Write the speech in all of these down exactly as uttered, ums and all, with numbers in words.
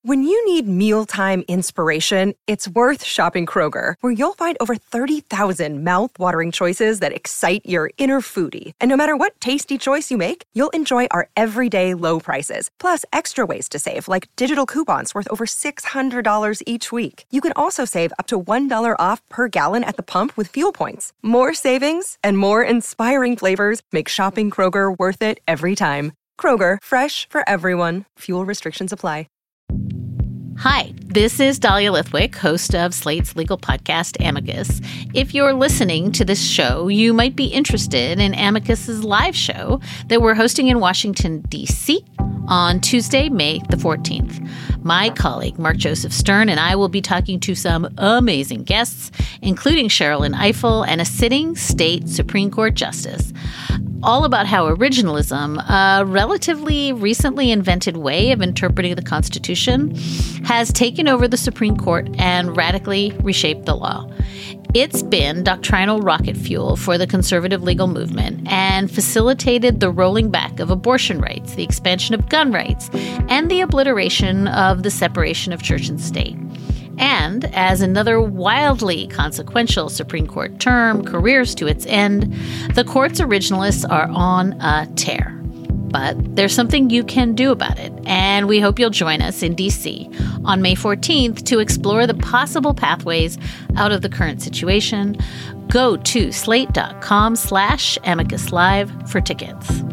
When you need mealtime inspiration, it's worth shopping Kroger, where you'll find over thirty thousand mouth-watering choices that excite your inner foodie. And no matter what tasty choice you make, you'll enjoy our everyday low prices, plus extra ways to save, like digital coupons worth over six hundred dollars each week. You can also save up to one dollar off per gallon at the pump with fuel points. More savings and more inspiring flavors make shopping Kroger worth it every time. Kroger, fresh for everyone. Fuel restrictions apply. Hi, this is Dahlia Lithwick, host of Slate's legal podcast, Amicus. If you're listening to this show, you might be interested in Amicus's live show that we're hosting in Washington, D C on Tuesday, May the fourteenth. My colleague, Mark Joseph Stern, and I will be talking to some amazing guests, including Sherrilyn Ifill and a sitting state Supreme Court justice, all about how originalism, a relatively recently invented way of interpreting the Constitution, has taken over the Supreme Court and radically reshaped the law. It's been doctrinal rocket fuel for the conservative legal movement and facilitated the rolling back of abortion rights, the expansion of gun rights, and the obliteration of the separation of church and state. And as another wildly consequential Supreme Court term careers to its end, the court's originalists are on a tear. But there's something you can do about it, and we hope you'll join us in D C on May fourteenth to explore the possible pathways out of the current situation. Go to slate.com slash amicus live for tickets.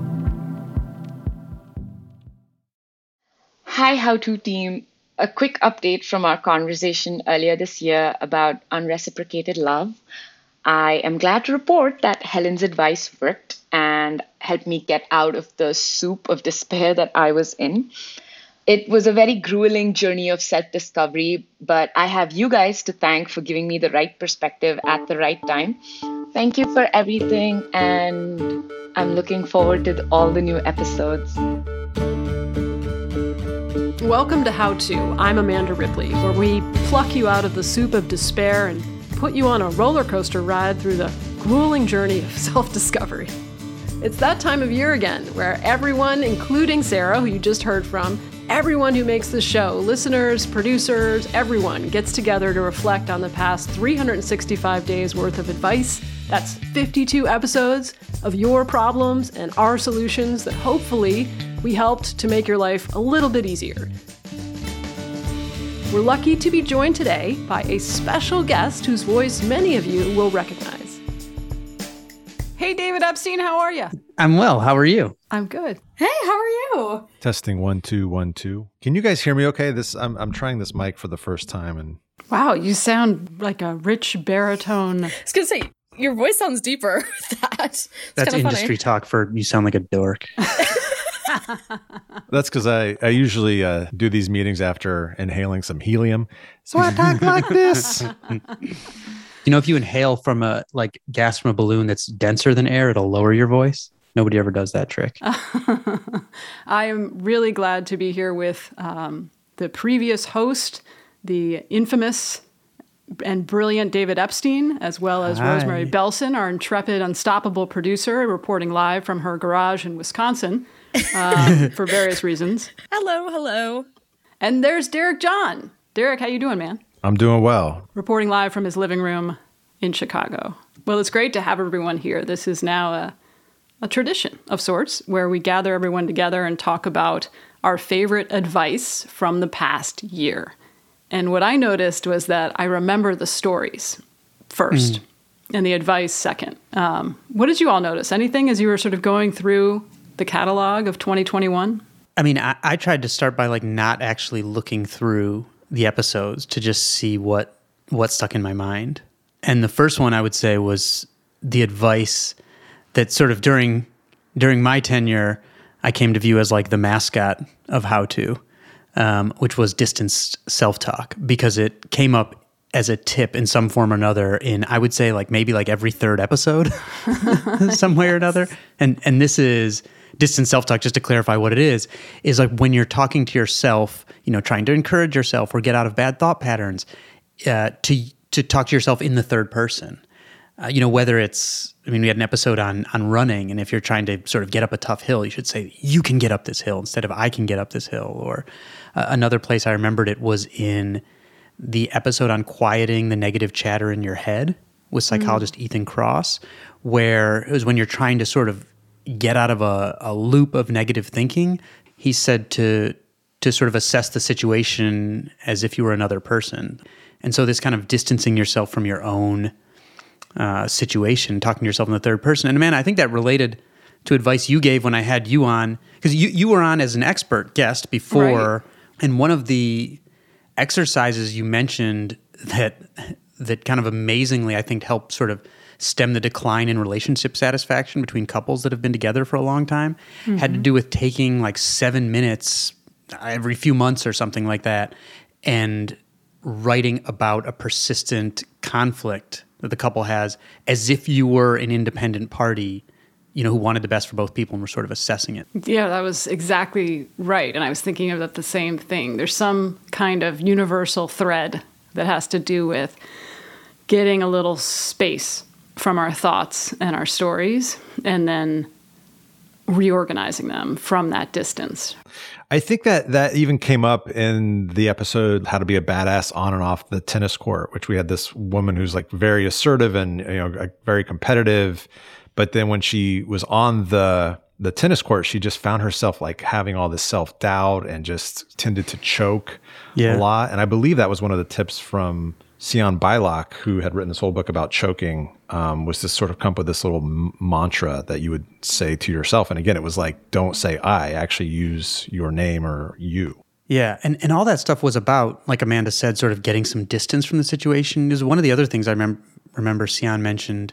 Hi, How To team. A quick update from our conversation earlier this year about unreciprocated love. I am glad to report that Helen's advice worked and helped me get out of the soup of despair that I was in. It was a very grueling journey of self-discovery, but I have you guys to thank for giving me the right perspective at the right time. Thank you for everything, and I'm looking forward to all the new episodes. Welcome to How To. I'm Amanda Ripley, where we pluck you out of the soup of despair and put you on a roller coaster ride through the grueling journey of self-discovery. It's that time of year again, where everyone, including Sarah, who you just heard from, everyone who makes the show, listeners, producers, everyone gets together to reflect on the past three hundred sixty-five days worth of advice. That's fifty-two episodes of your problems and our solutions that hopefully we helped to make your life a little bit easier. We're lucky to be joined today by a special guest whose voice many of you will recognize. Hey, David Epstein, how are you? I'm well. How are you? I'm good. Hey, how are you? Testing one, two, one, two. Can you guys hear me okay? This I'm I'm trying this mic for the first time. and Wow, you sound like a rich baritone. I was going to say, your voice sounds deeper with that. It's That's industry funny. talk for you sound like a dork. That's because I, I usually uh, do these meetings after inhaling some helium. So I talk like this. You know, if you inhale from a like gas from a balloon that's denser than air, it'll lower your voice. Nobody ever does that trick. I am really glad to be here with um, the previous host, the infamous and brilliant David Epstein, as well as Hi. Rosemary Belson, our intrepid, unstoppable producer, reporting live from her garage in Wisconsin um, for various reasons. Hello, hello. And there's Derek John. Derek, how you doing, man? I'm doing well. Reporting live from his living room in Chicago. Well, it's great to have everyone here. This is now a, a tradition of sorts where we gather everyone together and talk about our favorite advice from the past year. And what I noticed was that I remember the stories first mm. and the advice second. Um, what did you all notice? Anything as you were sort of going through the catalog of twenty twenty-one? I mean, I, I tried to start by like not actually looking through the episodes to just see what what stuck in my mind. And the first one I would say was the advice that sort of during during my tenure I came to view as like the mascot of How To. Um, which was distanced self-talk, because it came up as a tip in some form or another in, I would say, like maybe like every third episode, some way or another. And and this is distance self-talk, just to clarify what it is, is like when you're talking to yourself, you know, trying to encourage yourself or get out of bad thought patterns, uh, to to talk to yourself in the third person. Uh, you know, whether it's, I mean, we had an episode on on running, and if you're trying to sort of get up a tough hill, you should say, you can get up this hill instead of I can get up this hill. Or uh, another place I remembered it was in the episode on quieting the negative chatter in your head with psychologist mm. Ethan Kross, where it was when you're trying to sort of get out of a, a loop of negative thinking. He said to to sort of assess the situation as if you were another person. And so this kind of distancing yourself from your own uh, situation, talking to yourself in the third person. And man, I think that related to advice you gave when I had you on, because you, you were on as an expert guest before, right. And one of the exercises you mentioned that that kind of amazingly, I think, helped sort of stem the decline in relationship satisfaction between couples that have been together for a long time, mm-hmm. had to do with taking like seven minutes every few months or something like that and writing about a persistent conflict that the couple has as if you were an independent party, you know, who wanted the best for both people and were sort of assessing it. Yeah, that was exactly right. And I was thinking of the same thing. There's some kind of universal thread that has to do with getting a little space from our thoughts and our stories and then reorganizing them from that distance. I think that that even came up in the episode How to Be a Badass on and off the tennis court, which we had this woman who's like very assertive and, you know, very competitive. But then when she was on the the tennis court, she just found herself like having all this self-doubt and just tended to choke yeah. a lot. And I believe that was one of the tips from Sion Beilock, who had written this whole book about choking, um, was to sort of come up with this little m- mantra that you would say to yourself. And again, it was like, don't say I, actually use your name or you. Yeah, and, and all that stuff was about, like Amanda said, sort of getting some distance from the situation. Is one of the other things I remember, remember Sion mentioned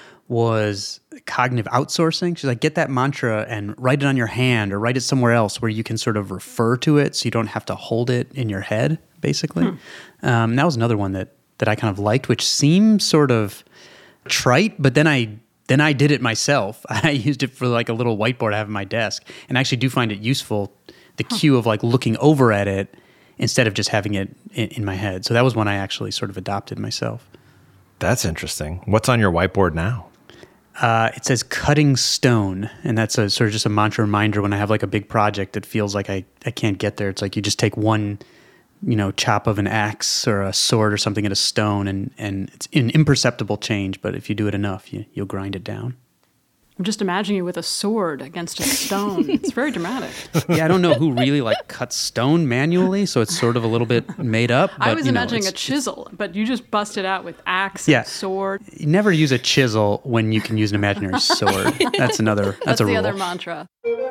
was cognitive outsourcing. She's like, get that mantra and write it on your hand or write it somewhere else where you can sort of refer to it so you don't have to hold it in your head, basically. Hmm. Um, that was another one that that I kind of liked, which seemed sort of trite, but then I then I did it myself. I used it for like a little whiteboard I have on my desk, and I actually do find it useful, the huh. cue of like looking over at it instead of just having it in, in my head. So that was one I actually sort of adopted myself. That's interesting. What's on your whiteboard now? Uh, it says cutting stone, and that's a sort of just a mantra reminder when I have like a big project that feels like I, I can't get there. It's like you just take one, you know, chop of an axe or a sword or something at a stone, and, and it's an imperceptible change, but if you do it enough, you, you'll grind it down. I'm just imagining you with a sword against a stone. It's very dramatic. Yeah, I don't know who really like cuts stone manually, so it's sort of a little bit made up. But, I was you know, imagining a chisel, but you just bust it out with axe yeah. and sword. You never use a chisel when you can use an imaginary sword. That's another. That's, that's a the rule. other mantra.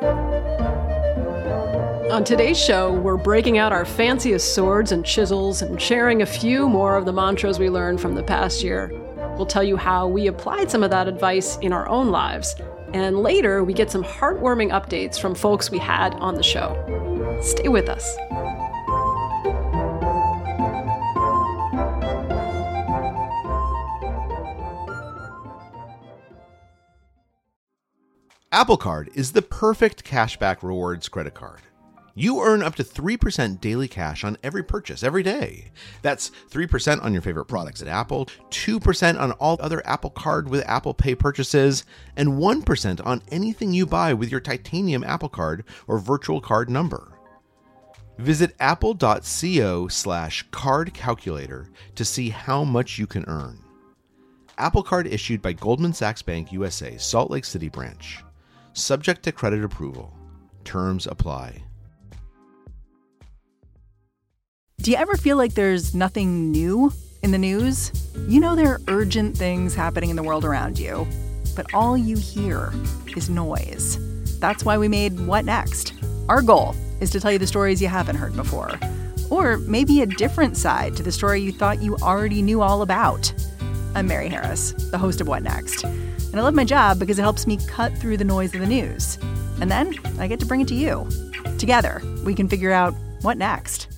On today's show, we're breaking out our fanciest swords and chisels and sharing a few more of the mantras we learned from the past year. We'll tell you how we applied some of that advice in our own lives. And later, we get some heartwarming updates from folks we had on the show. Stay with us. Apple Card is the perfect cashback rewards credit card. You earn up to three percent daily cash on every purchase every day. That's three percent on your favorite products at Apple, two percent on all other Apple Card with Apple Pay purchases, and one percent on anything you buy with your titanium Apple Card or virtual card number. Visit apple.co slash card calculator to see how much you can earn. Apple Card issued by Goldman Sachs Bank U S A, Salt Lake City branch. Subject to credit approval. Terms apply. Do you ever feel like there's nothing new in the news? You know there are urgent things happening in the world around you, but all you hear is noise. That's why we made What Next? Our goal is to tell you the stories you haven't heard before, or maybe a different side to the story you thought you already knew all about. I'm Mary Harris, the host of What Next? And I love my job because it helps me cut through the noise of the news. And then I get to bring it to you. Together, we can figure out what next.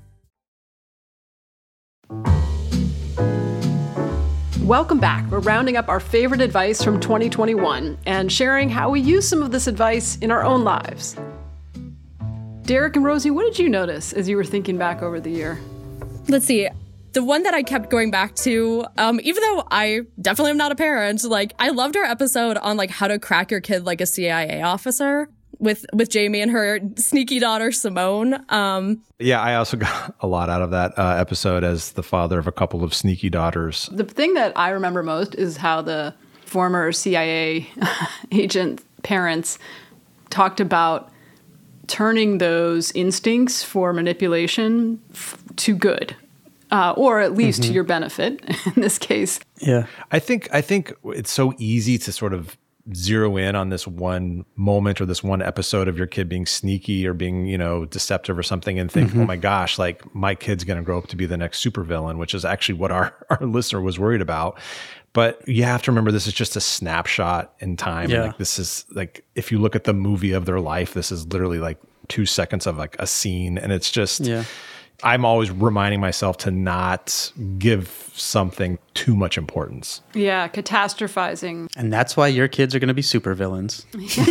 Welcome back. We're rounding up our favorite advice from twenty twenty-one and sharing how we use some of this advice in our own lives. Derek and Rosie, what did you notice as you were thinking back over the year? Let's see. The one that I kept going back to, um, even though I definitely am not a parent, like I loved our episode on like how to crack your kid like a C I A officer with with Jamie and her sneaky daughter Simone. Um, yeah, I also got a lot out of that uh, episode as the father of a couple of sneaky daughters. The thing that I remember most is how the former C I A agent parents talked about turning those instincts for manipulation f- to good. Uh, or at least mm-hmm. to your benefit in this case. Yeah. I think I think it's so easy to sort of zero in on this one moment or this one episode of your kid being sneaky or being, you know, deceptive or something and think, mm-hmm. oh my gosh, like my kid's going to grow up to be the next supervillain, which is actually what our, our listener was worried about. But you have to remember this is just a snapshot in time. Yeah. And like this is like, if you look at the movie of their life, this is literally like two seconds of like a scene. And it's just... Yeah. I'm always reminding myself to not give something too much importance. Yeah, catastrophizing. And that's why your kids are going to be supervillains.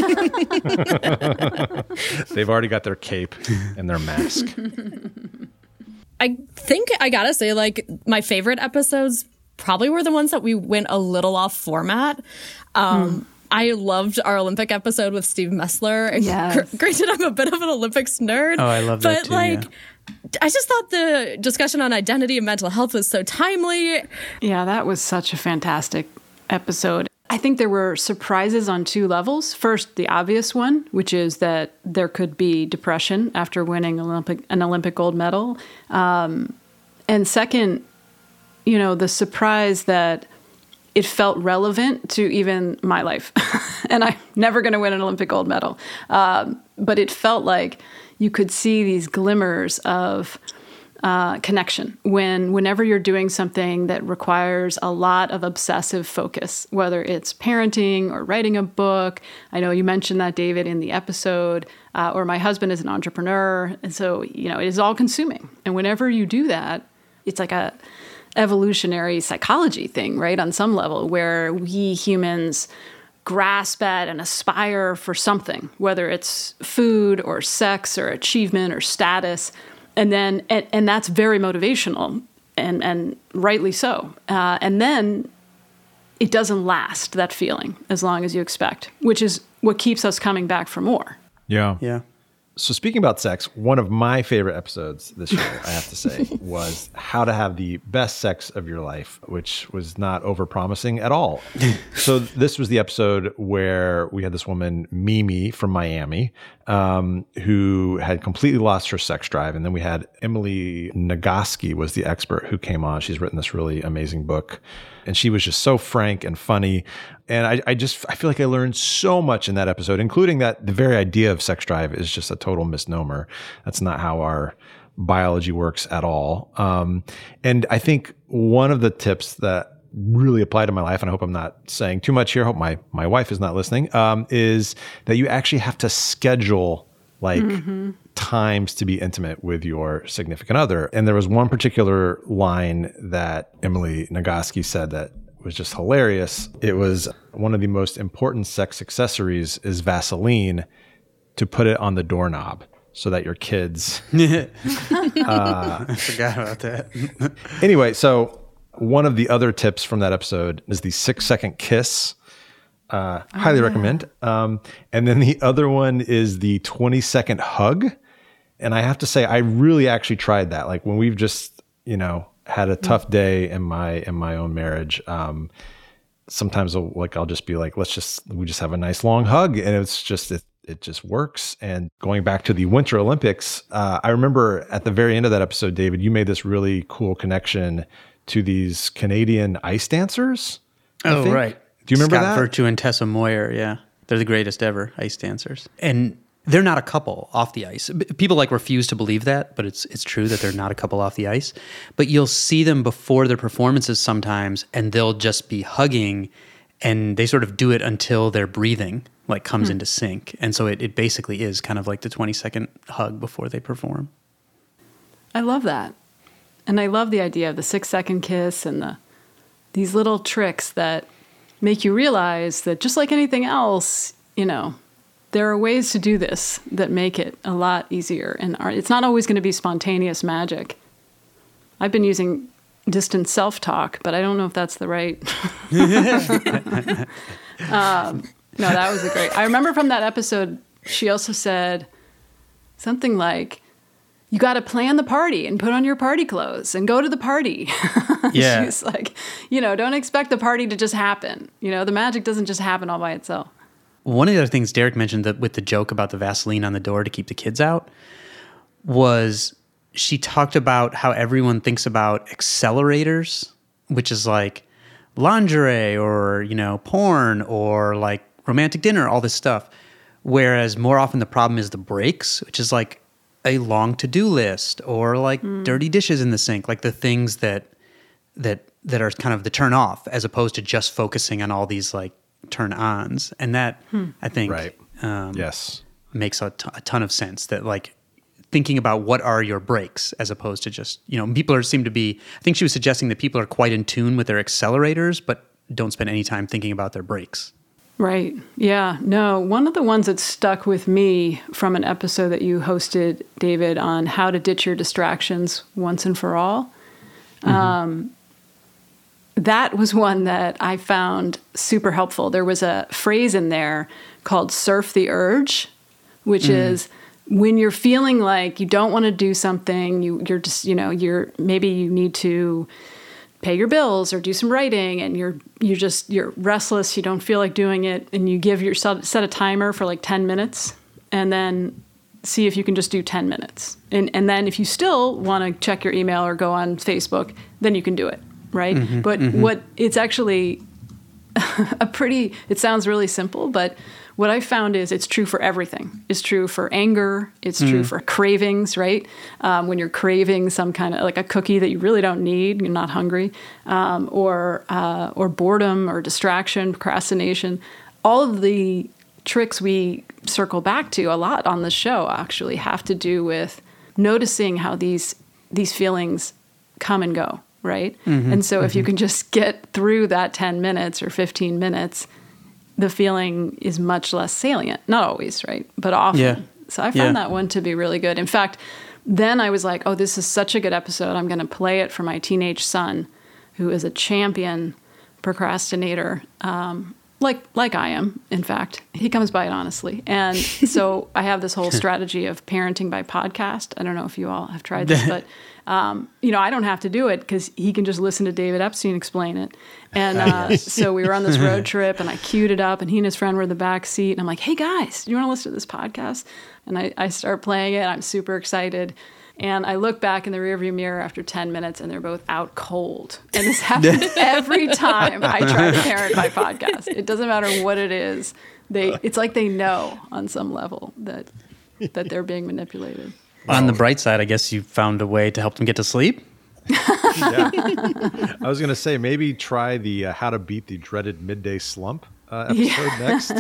They've already got their cape and their mask. I think I gotta say, like, my favorite episodes probably were the ones that we went a little off format. Um, mm. I loved our Olympic episode with Steve Messler. And yes. gr- granted, I'm a bit of an Olympics nerd. Oh, I love that but, too, like, yeah. I just thought the discussion on identity and mental health was so timely. Yeah, that was such a fantastic episode. I think there were surprises on two levels. First, the obvious one, which is that there could be depression after winning Olympic an Olympic gold medal. Um, and second, you know, the surprise that it felt relevant to even my life. And I'm never going to win an Olympic gold medal. Um, but it felt like you could see these glimmers of uh, connection when whenever you're doing something that requires a lot of obsessive focus, whether it's parenting or writing a book. I know you mentioned that, David, in the episode, uh, or my husband is an entrepreneur. And so, you know, it is all consuming. And whenever you do that, it's like a evolutionary psychology thing, right? On some level, where we humans grasp at and aspire for something, whether it's food or sex or achievement or status. And then, and, and that's very motivational and, and rightly so. Uh, and then it doesn't last, that feeling, as long as you expect, which is what keeps us coming back for more. Yeah. Yeah. So speaking about sex, one of my favorite episodes this year, I have to say, was how to have the best sex of your life, which was not overpromising at all. So this was the episode where we had this woman, Mimi from Miami, um, who had completely lost her sex drive. And then we had Emily Nagoski was the expert who came on. She's written this really amazing book. And she was just so frank and funny. And I, I just, I feel like I learned so much in that episode, including that the very idea of sex drive is just a total misnomer. That's not how our biology works at all. Um, and I think one of the tips that really apply to my life, and I hope I'm not saying too much here, I hope my, my wife is not listening, um, is that you actually have to schedule like mm-hmm. times to be intimate with your significant other. And there was one particular line that Emily Nagoski said that was just hilarious. It was, one of the most important sex accessories is Vaseline, to put it on the doorknob so that your kids... uh, I forgot about that. Anyway, so one of the other tips from that episode is the six second kiss. Uh, oh, highly yeah. recommend. Um, and then the other one is the twenty second hug. And I have to say, I really actually tried that. Like when we've just, you know, had a tough day in my, in my own marriage. Um, sometimes I'll, like, I'll just be like, let's just, we just have a nice long hug. And it's just, it, it just works. And going back to the Winter Olympics, uh, I remember at the very end of that episode, David, you made this really cool connection to these Canadian ice dancers. I Oh, think. right. Do you remember Scott that? Virtue and Tessa Moyer, yeah. They're the greatest ever ice dancers. And they're not a couple off the ice. People like refuse to believe that, but it's it's true that they're not a couple off the ice. But you'll see them before their performances sometimes, and they'll just be hugging, and they sort of do it until their breathing like comes hmm. into sync. And so it, it basically is kind of like the twenty second hug before they perform. I love that. And I love the idea of the six second kiss and the these little tricks that make you realize that just like anything else, you know, there are ways to do this that make it a lot easier. And it's not always going to be spontaneous magic. I've been using distant self-talk, but I don't know if that's the right. um, no, that was a great. I remember from that episode, she also said something like, you got to plan the party and put on your party clothes and go to the party. Yeah. She's like, you know, don't expect the party to just happen. You know, the magic doesn't just happen all by itself. One of the other things Derek mentioned that with the joke about the Vaseline on the door to keep the kids out was she talked about how everyone thinks about accelerators, which is like lingerie or, you know, porn or like romantic dinner, all this stuff. Whereas more often the problem is the brakes, which is like a long to-do list or like mm. dirty dishes in the sink, like the things that that that are kind of the turn off as opposed to just focusing on all these like turn ons. And that hmm. I think right. um, yes. makes a, t- a ton of sense, that like thinking about what are your brakes as opposed to just, you know, people are seem to be, I think she was suggesting that people are quite in tune with their accelerators, but don't spend any time thinking about their brakes. Right. Yeah. No, one of the ones that stuck with me from an episode that you hosted, David, on how to ditch your distractions once and for all. Mm-hmm. Um, that was one that I found super helpful. There was a phrase in there called surf the urge, which mm. is when you're feeling like you don't want to do something, you, you're just, you know, you're maybe you need to pay your bills or do some writing and you're you're just you're restless, you don't feel like doing it, and you give yourself set a timer for like ten minutes and then see if you can just do ten minutes. And and then if you still want to check your email or go on Facebook, then you can do it, right? Mm-hmm, but mm-hmm. what it's actually a pretty it sounds really simple, but what I found is it's true for everything. It's true for anger. It's mm. true for cravings, right? Um, when you're craving some kind of like a cookie that you really don't need, you're not hungry, um, or uh, or boredom or distraction, procrastination. All of the tricks we circle back to a lot on the show actually have to do with noticing how these these feelings come and go, right? Mm-hmm, and so mm-hmm. if you can just get through that ten minutes or fifteen minutes, the feeling is much less salient. Not always, right? But often. Yeah. So I found yeah. that one to be really good. In fact, then I was like, oh, this is such a good episode. I'm going to play it for my teenage son, who is a champion procrastinator, um, like like I am, in fact. He comes by it honestly. And so I have this whole strategy of parenting by podcast. I don't know if you all have tried this, but Um, you know, I don't have to do it because he can just listen to David Epstein explain it. And uh, yes. so we were on this road trip and I queued it up and he and his friend were in the back seat. And I'm like, hey, guys, do you want to listen to this podcast? And I, I start playing it. I'm super excited. And I look back in the rearview mirror after ten minutes and they're both out cold. And this happens every time I try to parent my podcast. It doesn't matter what it is. They, it's like they know on some level that that they're being manipulated. On the bright side, I guess you found a way to help them get to sleep. Yeah. I was going to say, maybe try the uh, How to Beat the Dreaded Midday Slump uh, episode yeah. next.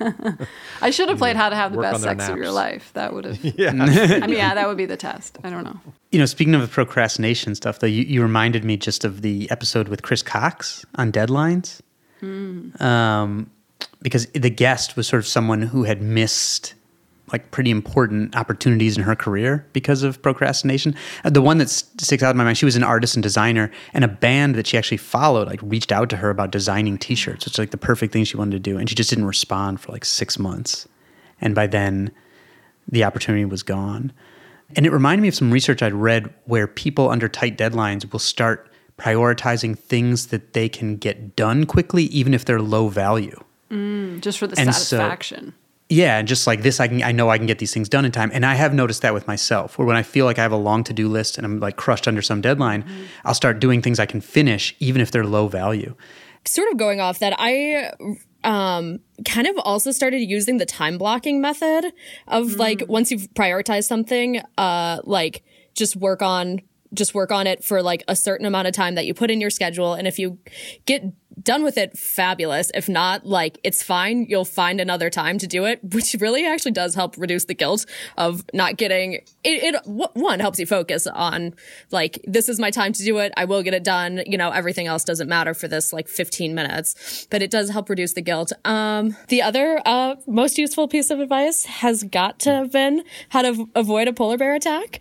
I should have played How to Have the Best Sex naps. of Your Life. That would have. Yeah. I mean, yeah, that would be the test. I don't know. You know, speaking of the procrastination stuff, though, you, you reminded me just of the episode with Chris Cox on Deadlines. Mm. Um, because the guest was sort of someone who had missed like pretty important opportunities in her career because of procrastination. Uh, the one that st- sticks out in my mind, she was an artist and designer, and a band that she actually followed like reached out to her about designing t-shirts, which is like the perfect thing she wanted to do. And she just didn't respond for like six months. And by then the opportunity was gone. And it reminded me of some research I'd read where people under tight deadlines will start prioritizing things that they can get done quickly, even if they're low value. Mm, just for the and satisfaction. So, Yeah, and just like this, I can I know I can get these things done in time. And I have noticed that with myself, where when I feel like I have a long to-do list and I'm like crushed under some deadline, mm-hmm. I'll start doing things I can finish, even if they're low value. Sort of going off that, I um, kind of also started using the time blocking method of mm-hmm. like, once you've prioritized something, uh, like just work on just work on it for like a certain amount of time that you put in your schedule. And if you get done with it, fabulous. If not, like, it's fine. You'll find another time to do it, which really actually does help reduce the guilt of not getting it. It one helps you focus on like, this is my time to do it. I will get it done. You know, everything else doesn't matter for this like fifteen minutes, but it does help reduce the guilt. Um, the other uh, most useful piece of advice has got to have been how to avoid a polar bear attack.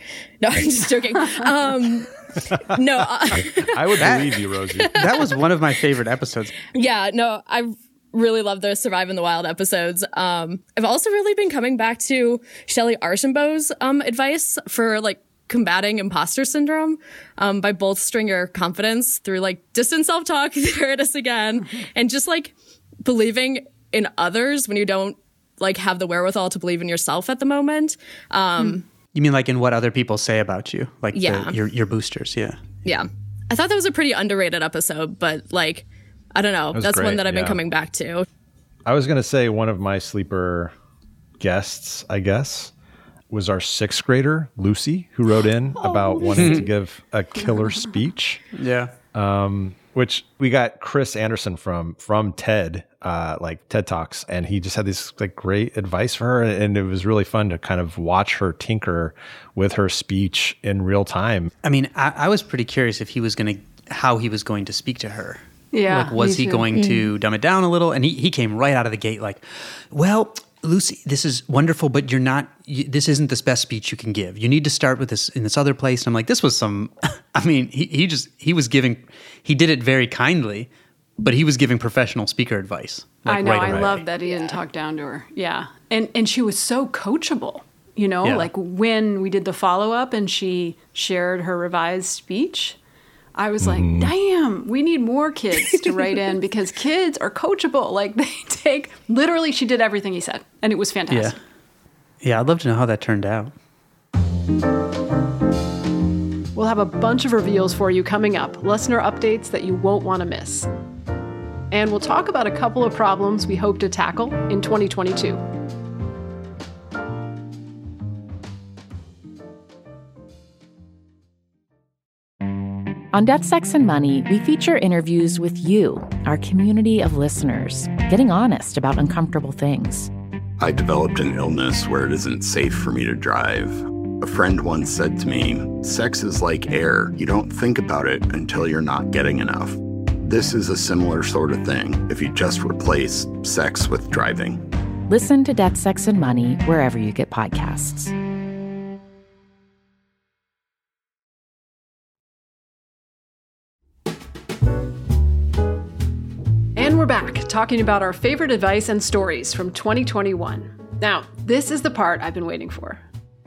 No, I'm just joking. Um, no. Uh, I would believe you, Rosie. That was one of my favorite episodes. Yeah, no, I really love those Survive in the Wild episodes. Um, I've also really been coming back to Shelley Archambault's um, advice for like combating imposter syndrome um, by bolstering your confidence through like distant self-talk. There it is again. And just like believing in others when you don't like have the wherewithal to believe in yourself at the moment. Um, you mean like in what other people say about you? Like yeah. the, your, your boosters, yeah. Yeah. I thought that was a pretty underrated episode, but like, I don't know. That's great, one that I've yeah. been coming back to. I was going to say one of my sleeper guests, I guess, was our sixth grader, Lucy, who wrote in Oh, about wanting to give a killer speech. Yeah. Um, which we got Chris Anderson from from TED, uh, like TED Talks, and he just had this like great advice for her, and it was really fun to kind of watch her tinker with her speech in real time. I mean, I, I was pretty curious if he was going to, how he was going to speak to her. Yeah. Like, was me he too. going to dumb it down a little? And he, he came right out of the gate like, well, Lucy, this is wonderful, but you're not, you, this isn't the best speech you can give. You need to start with this in this other place. And I'm like, this was some, I mean, he, he just, he was giving, he did it very kindly, but he was giving professional speaker advice. Like, I know. right I away. love that he didn't talk down to her. Yeah. And and she was so coachable, you know, Yeah. like when we did the follow up and she shared her revised speech, I was like, damn, we need more kids to write in because kids are coachable. Like they take, literally, she did everything he said. And it was fantastic. Yeah. Yeah. I'd love to know how that turned out. We'll have a bunch of reveals for you coming up, listener updates that you won't want to miss. And we'll talk about a couple of problems we hope to tackle in twenty twenty-two. On Death, Sex, and Money, we feature interviews with you, our community of listeners, getting honest about uncomfortable things. I developed an illness where it isn't safe for me to drive. A friend once said to me, sex is like air. You don't think about it until you're not getting enough. This is a similar sort of thing if you just replace sex with driving. Listen to Death, Sex, and Money wherever you get podcasts. And we're back, talking about our favorite advice and stories from twenty twenty-one. Now, this is the part I've been waiting for.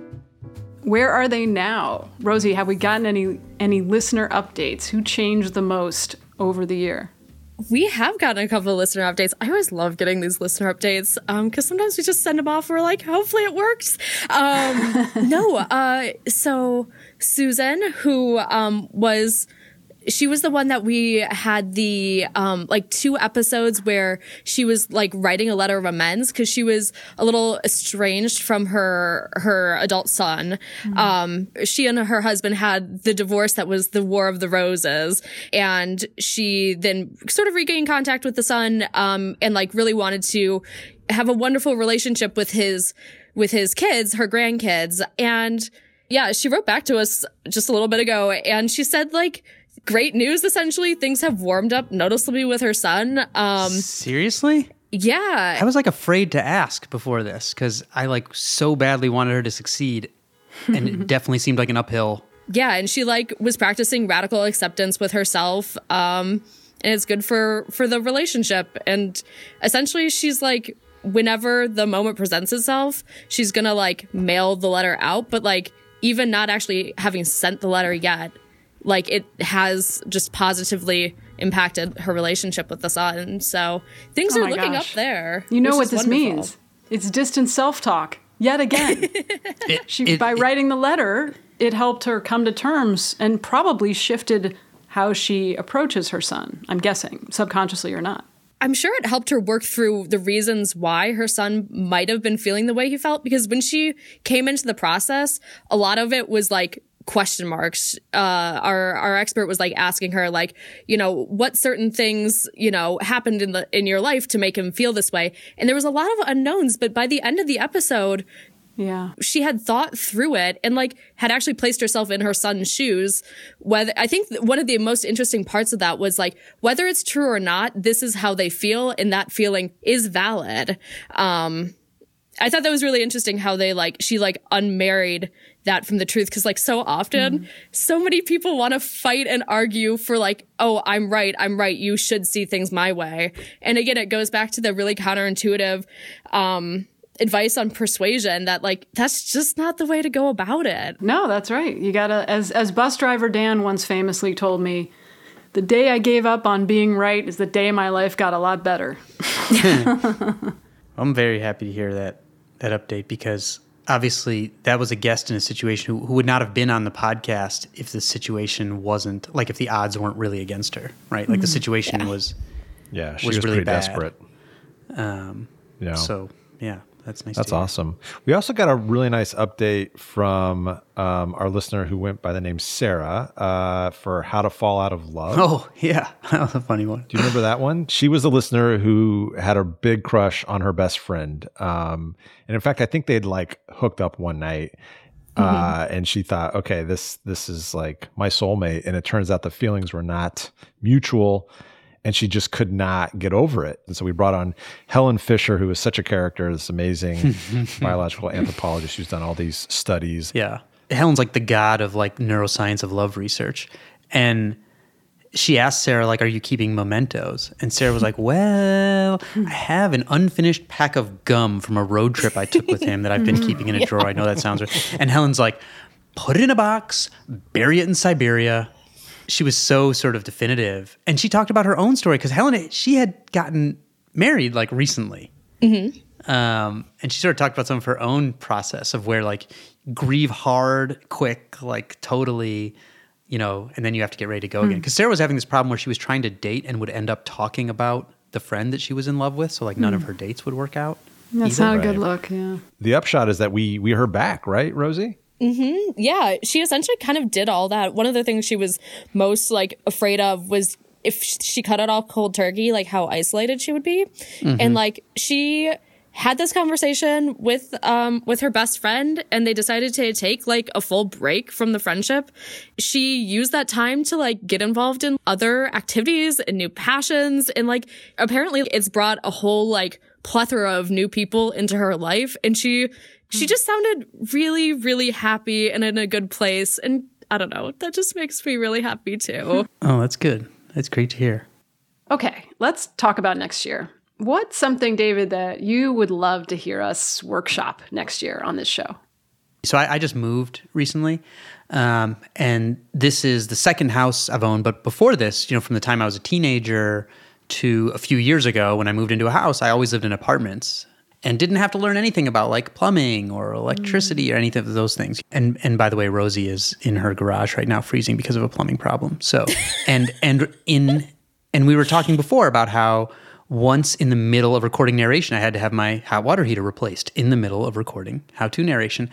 Where are they now? Rosie, have we gotten any any listener updates? Who changed the most over the year? We have gotten a couple of listener updates. I always love getting these listener updates um, because sometimes we just send them off and we're like, hopefully it works. Um, no, uh, so Susan, who um, was... She was the one that we had the, um, like two episodes where she was like writing a letter of amends because she was a little estranged from her, her adult son. Mm-hmm. Um, she and her husband had the divorce that was the War of the Roses. And she then sort of regained contact with the son, um, and like really wanted to have a wonderful relationship with his, with his kids, her grandkids. And yeah, she wrote back to us just a little bit ago and she said like, great news, essentially. Things have warmed up noticeably with her son. Um, Seriously? Yeah. I was like afraid to ask before this because I like so badly wanted her to succeed. And it definitely seemed like an uphill. Yeah. And she like was practicing radical acceptance with herself. Um, and it's good for, for the relationship. And essentially she's like, whenever the moment presents itself, she's going to like mail the letter out. But like, even not actually having sent the letter yet, like it has just positively impacted her relationship with the son. So things Oh are my looking gosh. up there. You know which what is this wonderful. means. It's distant self-talk yet again. It, She, it- by it- writing the letter, it helped her come to terms and probably shifted how she approaches her son, I'm guessing, subconsciously or not. I'm sure it helped her work through the reasons why her son might have been feeling the way he felt, because when she came into the process, a lot of it was like question marks. Uh, our, our expert was like asking her, like, you know, what certain things, you know, happened in the, in your life to make him feel this way. And there was a lot of unknowns, but by the end of the episode, Yeah. she had thought through it and like had actually placed herself in her son's shoes. Whether I think one of the most interesting parts of that was like, whether it's true or not, this is how they feel. And that feeling is valid. Um, I thought that was really interesting how they like, she like unmarried that from the truth. Cause like so often, mm-hmm. so many people want to fight and argue for like, oh, I'm right. I'm right. You should see things my way. And again, it goes back to the really counterintuitive, um, advice on persuasion that like, that's just not the way to go about it. No, that's right. You gotta, as, as bus driver Dan once famously told me, the day I gave up on being right is the day my life got a lot better. I'm very happy to hear that. that update, because obviously that was a guest in a situation who, who would not have been on the podcast if the situation wasn't, like if the odds weren't really against her, right? Like mm-hmm. the situation yeah. was yeah, she was, was really pretty bad. desperate. Um, yeah. So, yeah, that's nice That's to hear. awesome. We also got a really nice update from um, our listener who went by the name Sarah uh, for How to Fall Out of Love. Oh, yeah. That was a funny one. Do you remember that one? She was a listener who had a big crush on her best friend. Um, and in fact, I think they'd like hooked up one night. Uh, mm-hmm. And she thought, okay, this this is like my soulmate. And it turns out the feelings were not mutual. And she just could not get over it. And so we brought on Helen Fisher, who is such a character, this amazing biological anthropologist who's done all these studies. Yeah. Helen's like the god of like neuroscience of love research. And she asked Sarah, like, are you keeping mementos? And Sarah was like, well, I have an unfinished pack of gum from a road trip I took with him that I've been keeping in a yeah. drawer. I know that sounds right. And Helen's like, put it in a box, bury it in Siberia. She was so sort of definitive. And she talked about her own story because Helen, she had gotten married like recently. Mm-hmm. Um, and she sort of talked about some of her own process of where like grieve hard, quick, like totally, you know, and then you have to get ready to go mm. again. Because Sarah was having this problem where she was trying to date and would end up talking about the friend that she was in love with. So like none mm. of her dates would work out. That's either. not a good look, yeah. The upshot is that we we heard back, right, Rosie? Mm-hmm. Yeah, she essentially kind of did all that. One of the things she was most like afraid of was if she cut it off cold turkey, like how isolated she would be. Mm-hmm. And like she had this conversation with um with her best friend, and they decided to take like a full break from the friendship. She used that time to like get involved in other activities and new passions, and like apparently it's brought a whole like plethora of new people into her life, and she She just sounded really, really happy and in a good place. And I don't know, that just makes me really happy too. Oh, that's good. That's great to hear. Okay, let's talk about next year. What's something, David, that you would love to hear us workshop next year on this show? So I, I just moved recently. Um, and this is the second house I've owned. But before this, you know, from the time I was a teenager to a few years ago when I moved into a house, I always lived in apartments. And didn't have to learn anything about like plumbing or electricity mm. or anything of those things. And and by the way, Rosie is in her garage right now freezing because of a plumbing problem. So and and in and we were talking before about how once in the middle of recording narration, I had to have my hot water heater replaced in the middle of recording how-to narration.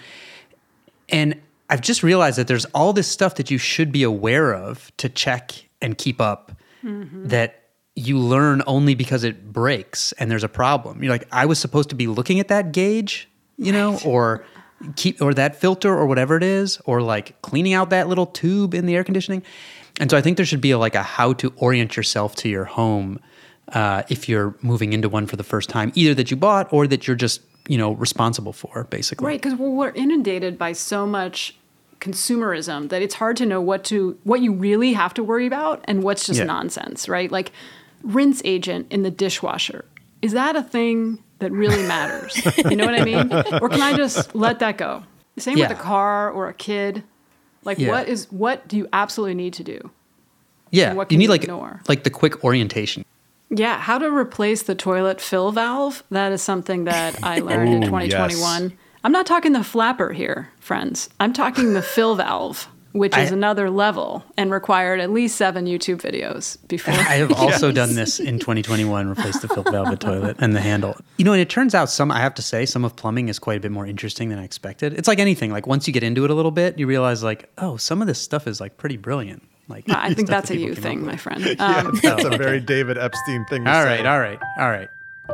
And I've just realized that there's all this stuff that you should be aware of to check and keep up mm-hmm. that you learn only because it breaks and there's a problem. You're like, I was supposed to be looking at that gauge, you know, right. or keep or that filter or whatever it is, or like cleaning out that little tube in the air conditioning. And so I think there should be a, like a how to orient yourself to your home uh, if you're moving into one for the first time, either that you bought or that you're just, you know, responsible for, basically. Right, because we're inundated by so much consumerism that it's hard to know what to what you really have to worry about and what's just yeah. nonsense, right? Like rinse agent in the dishwasher. Is that a thing that really matters? You know what I mean? Or can I just let that go? Same yeah. with a car or a kid. Like yeah. what is what do you absolutely need to do? Yeah, what can you need you like ignore? like the quick orientation. Yeah, how to replace the toilet fill valve. That is something that I learned in twenty twenty-one. Yes. I'm not talking the flapper here, friends. I'm talking the fill valve, which is I, another level and required at least seven YouTube videos before. I have also yes. done this in twenty twenty-one, replaced the fill valve, the toilet, and the handle. You know, and it turns out some, I have to say, some of plumbing is quite a bit more interesting than I expected. It's like anything. Like once you get into it a little bit, you realize like, oh, some of this stuff is like pretty brilliant. Like I think that's that a you thing, my friend. Um, yeah, that's a very David Epstein thing to all say. Right, all right, all right.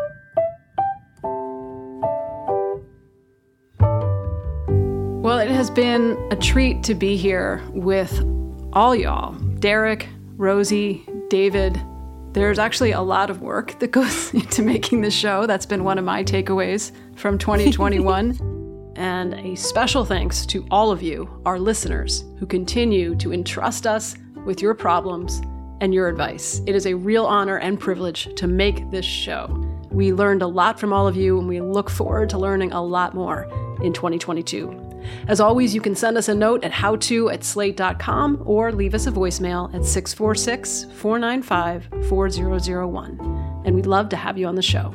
Well, it has been a treat to be here with all y'all. Derek, Rosie, David, There's actually a lot of work that goes into making this show. That's been one of my takeaways from twenty twenty-one. And a special thanks to all of you, our listeners, who continue to entrust us with your problems and your advice. It is a real honor and privilege to make this show. We learned a lot from all of you, and we look forward to learning a lot more in twenty twenty-two. As always, you can send us a note at howto at slate dot com or leave us a voicemail at six four six, four nine five, four zero zero one. And we'd love to have you on the show.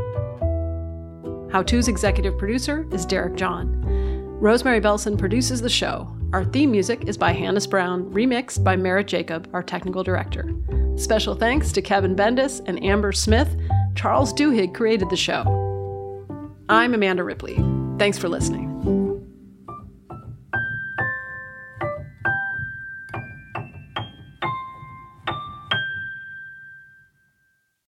How To's executive producer is Derek John. Rosemary Belson produces the show. Our theme music is by Hannes Brown, remixed by Merritt Jacob, our technical director. Special thanks to Kevin Bendis and Amber Smith. Charles Duhigg created the show. I'm Amanda Ripley. Thanks for listening.